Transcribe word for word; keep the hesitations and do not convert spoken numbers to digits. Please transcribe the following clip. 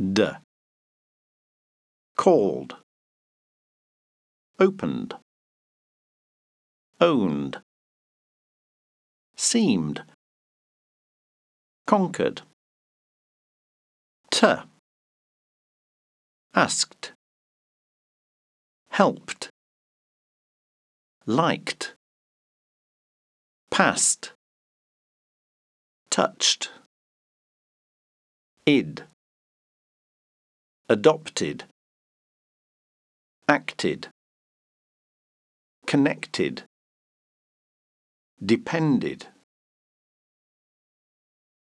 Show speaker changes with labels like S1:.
S1: D. Called. Opened. Owned. Seemed. Conquered. T. Asked. Helped. Liked. Passed. Touched. Id. Adopted. Acted. Connected. Depended.